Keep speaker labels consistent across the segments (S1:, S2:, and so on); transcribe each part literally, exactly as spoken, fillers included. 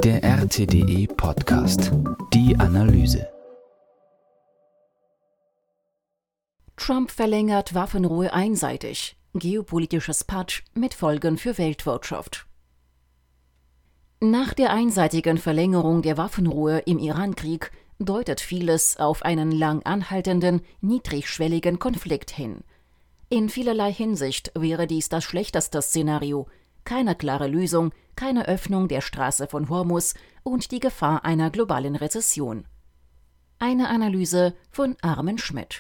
S1: Der R T D E Podcast. Die Analyse.
S2: Trump verlängert Waffenruhe einseitig. Geopolitisches Patsch mit Folgen für Weltwirtschaft. Nach der einseitigen Verlängerung der Waffenruhe im Irankrieg deutet vieles auf einen lang anhaltenden, niedrigschwelligen Konflikt hin. In vielerlei Hinsicht wäre dies das schlechteste Szenario. Keine klare Lösung, keine Öffnung der Straße von Hormuz und die Gefahr einer globalen Rezession. Eine Analyse von Armen Schmidt.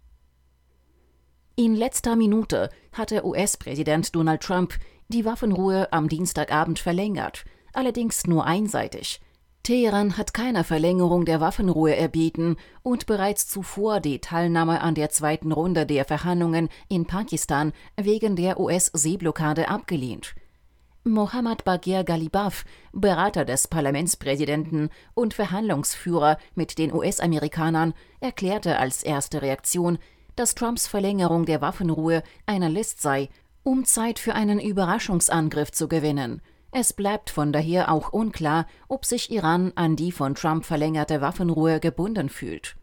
S2: In letzter Minute hatte U S-Präsident Donald Trump die Waffenruhe am Dienstagabend verlängert, allerdings nur einseitig. Teheran hat keine Verlängerung der Waffenruhe erbeten und bereits zuvor die Teilnahme an der zweiten Runde der Verhandlungen in Pakistan wegen der U S-Seeblockade abgelehnt. Mohammad Bagher Ghalibaf, Berater des Parlamentspräsidenten und Verhandlungsführer mit den U S-Amerikanern, erklärte als erste Reaktion, dass Trumps Verlängerung der Waffenruhe eine List sei, um Zeit für einen Überraschungsangriff zu gewinnen. Es bleibt von daher auch unklar, ob sich Iran an die von Trump verlängerte Waffenruhe gebunden fühlt.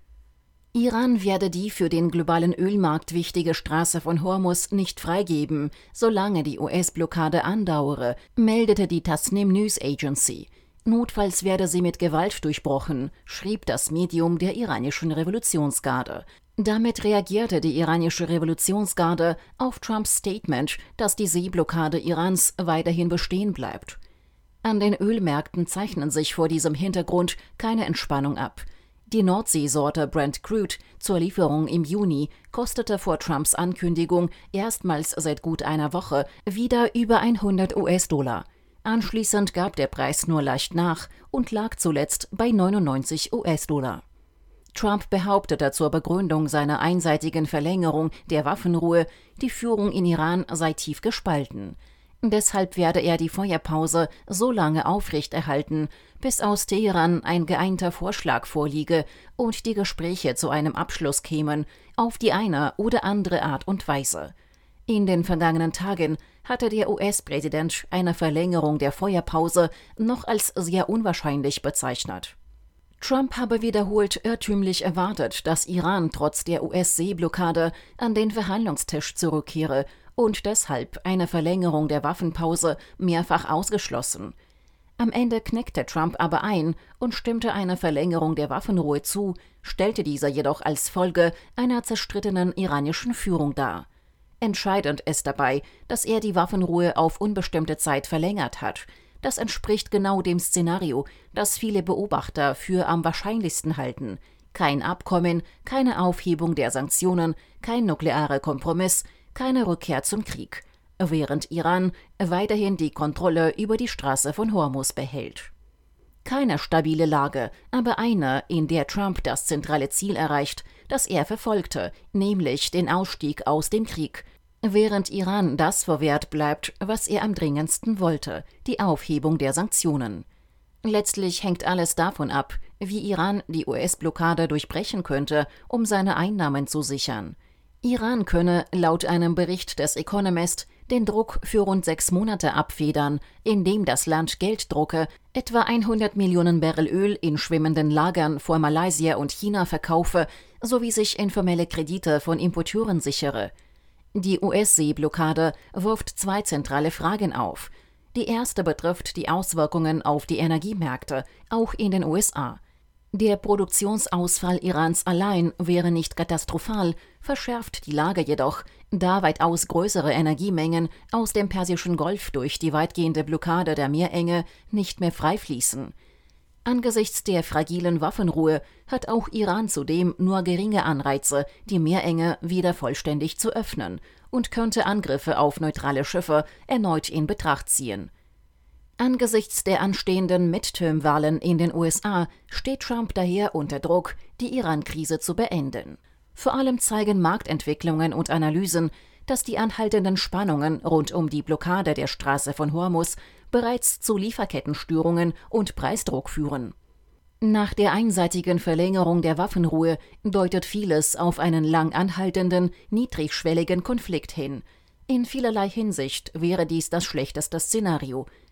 S2: Iran werde die für den globalen Ölmarkt wichtige Straße von Hormuz nicht freigeben, solange die U S-Blockade andauere, meldete die Tasnim News Agency. Notfalls werde sie mit Gewalt durchbrochen, schrieb das Medium der iranischen Revolutionsgarde. Damit reagierte die iranische Revolutionsgarde auf Trumps Statement, dass die Seeblockade Irans weiterhin bestehen bleibt. An den Ölmärkten zeichnen sich vor diesem Hintergrund keine Entspannung ab. Die Nordseesorte Brent Crude zur Lieferung im Juni kostete vor Trumps Ankündigung erstmals seit gut einer Woche wieder über hundert US-Dollar. Anschließend gab der Preis nur leicht nach und lag zuletzt bei neunundneunzig US-Dollar. Trump behauptete zur Begründung seiner einseitigen Verlängerung der Waffenruhe, die Führung in Iran sei tief gespalten. Deshalb werde er die Feuerpause so lange aufrechterhalten, bis aus Teheran ein geeinter Vorschlag vorliege und die Gespräche zu einem Abschluss kämen, auf die eine oder andere Art und Weise. In den vergangenen Tagen hatte der U S-Präsident eine Verlängerung der Feuerpause noch als sehr unwahrscheinlich bezeichnet. Trump habe wiederholt irrtümlich erwartet, dass Iran trotz der U S-Seeblockade an den Verhandlungstisch zurückkehre und deshalb eine Verlängerung der Waffenpause mehrfach ausgeschlossen. Am Ende knickte Trump aber ein und stimmte einer Verlängerung der Waffenruhe zu, stellte diese jedoch als Folge einer zerstrittenen iranischen Führung dar. Entscheidend ist dabei, dass er die Waffenruhe auf unbestimmte Zeit verlängert hat. Das entspricht genau dem Szenario, das viele Beobachter für am wahrscheinlichsten halten. Kein Abkommen, keine Aufhebung der Sanktionen, kein nuklearer Kompromiss, keine Rückkehr zum Krieg, während Iran weiterhin die Kontrolle über die Straße von Hormuz behält. Keine stabile Lage, aber eine, in der Trump das zentrale Ziel erreicht, das er verfolgte, nämlich den Ausstieg aus dem Krieg, während Iran das verwehrt bleibt, was er am dringendsten wollte, die Aufhebung der Sanktionen. Letztlich hängt alles davon ab, wie Iran die U S-Blockade durchbrechen könnte, um seine Einnahmen zu sichern. Iran könne laut einem Bericht des Economist den Druck für rund sechs Monate abfedern, indem das Land Geld drucke, etwa hundert Millionen Barrel Öl in schwimmenden Lagern vor Malaysia und China verkaufe, sowie sich informelle Kredite von Importeuren sichere. Die U S-Seeblockade wirft zwei zentrale Fragen auf. Die erste betrifft die Auswirkungen auf die Energiemärkte, auch in den U S A. Der Produktionsausfall Irans allein wäre nicht katastrophal, verschärft die Lage jedoch, da weitaus größere Energiemengen aus dem Persischen Golf durch die weitgehende Blockade der Meerenge nicht mehr freifließen. Angesichts der fragilen Waffenruhe hat auch Iran zudem nur geringe Anreize, die Meerenge wieder vollständig zu öffnen und könnte Angriffe auf neutrale Schiffe erneut in Betracht ziehen. Angesichts der anstehenden Midterm-Wahlen in den U S A steht Trump daher unter Druck, die Iran-Krise zu beenden. Vor allem zeigen Marktentwicklungen und Analysen, dass die anhaltenden Spannungen rund um die Blockade der Straße von Hormuz bereits zu Lieferkettenstörungen und Preisdruck führen. Nach der einseitigen Verlängerung der Waffenruhe deutet vieles auf einen lang anhaltenden, niedrigschwelligen Konflikt hin. In vielerlei Hinsicht wäre dies das schlechteste Szenario.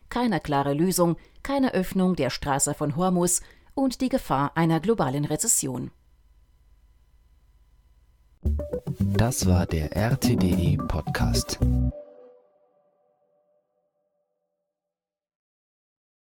S2: keine klare Lösung, keine Öffnung der Straße von Hormuz und die Gefahr einer globalen Rezession.
S1: Das war der R T D E Podcast.